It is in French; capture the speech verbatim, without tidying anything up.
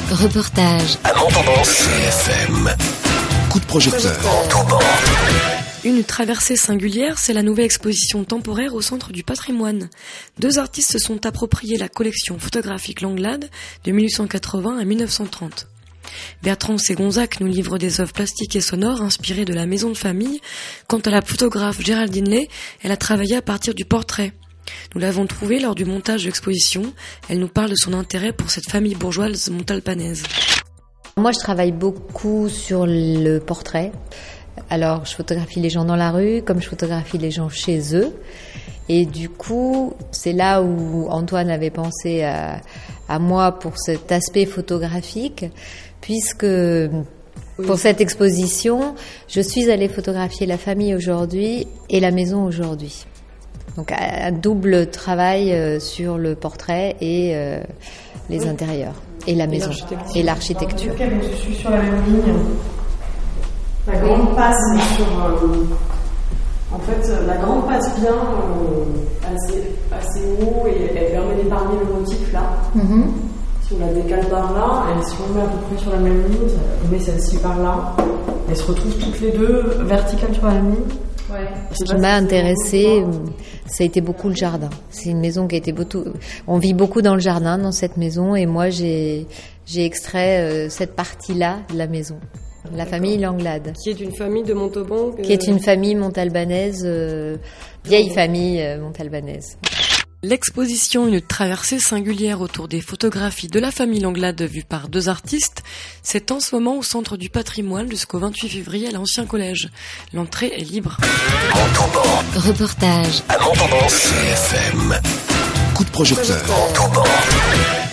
Reportage. À Montauban. C F M. Coup de projecteur. Montauban. Une traversée singulière, c'est la nouvelle exposition temporaire au Centre du Patrimoine. Deux artistes se sont appropriés la collection photographique Langlade de mille huit cent quatre-vingts à mille neuf cent trente. Bertrand Ségonzac nous livre des œuvres plastiques et sonores inspirées de la maison de famille. Quant à la photographe Géraldine Lay, elle a travaillé à partir du portrait. Nous l'avons trouvée lors du montage de l'exposition. Elle nous parle de son intérêt pour cette famille bourgeoise montalbanaise. Moi, je travaille beaucoup sur le portrait. Alors, je photographie les gens dans la rue, comme je photographie les gens chez eux. Et du coup, c'est là où Antoine avait pensé à, à moi pour cet aspect photographique, puisque pour cette exposition, je suis allée photographier la famille aujourd'hui et la maison aujourd'hui. Donc, un double travail sur le portrait et euh, les oui. intérieurs, et la maison, et l'architecture. Alors, je suis sur la même ligne. La grande passe sur... Euh, en fait, la grande passe vient euh, assez, assez haut et elle permet d'épargner le motif là. Mm-hmm. Si on la décale par là, et si on met à peu près sur la même ligne, on met celle-ci par là. Elles se retrouvent toutes les deux verticales sur la même ligne. Ouais. Ce qui m'a intéressée, ça a été beaucoup le jardin. C'est une maison qui a été beaucoup... On vit beaucoup dans le jardin, dans cette maison, et moi j'ai, j'ai extrait euh, cette partie-là de la maison. La D'accord. famille Langlade. Qui est une famille de Montauban que... Qui est une famille montalbanaise, euh, vieille famille euh, montalbanaise. L'exposition Une traversée singulière autour des photographies de la famille Langlade vues par deux artistes, c'est en ce moment au Centre du Patrimoine jusqu'au vingt-huit février à l'Ancien Collège. L'entrée est libre. Montauban. Reportage. À Montauban. C F M. Coup de projecteur. Montauban.